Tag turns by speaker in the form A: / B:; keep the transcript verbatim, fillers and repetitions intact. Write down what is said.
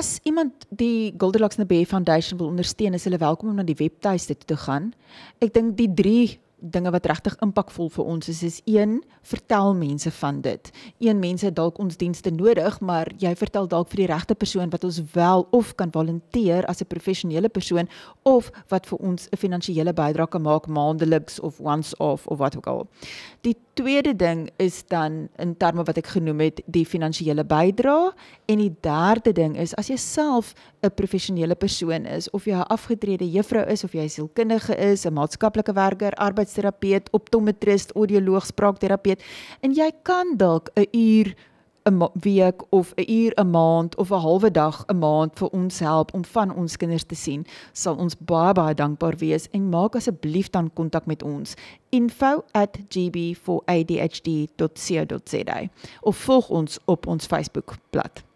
A: as iemand die Goldilocks Nabé Foundation wil ondersteun, is hulle welkom om na die webtuiste toe te gaan. Ek dink die drie dinge wat regtig impakvol vir ons is, is een, vertel mense van dit. Een, mense het dalk ons dienste nodig, maar jy vertel dalk vir die regte persoon wat ons wel of kan volunteer as 'n professionele persoon, of wat vir ons 'n finansiële bydrae kan maak maandeliks of once off of wat ook al. Die tweede ding is dan in terme wat ek genoem het, die finansiële bydrae, en die derde ding is, as jy self 'n professionele persoon is, of jy 'n afgetrede juffrou is, of jy 'n sielkundige is, 'n maatskaplike werker, arbeidsterapeut, optometrist, audioloog, spraakterapeut, en jy kan dalk 'n uur 'n week of 'n uur 'n maand of 'n halwe dag 'n maand vir ons help om van ons kinders te sien, sal ons baie baie dankbaar wees, en maak asseblief dan kontak met ons, info at g b four a d h d dot co dot za, of volg ons op ons Facebookblad.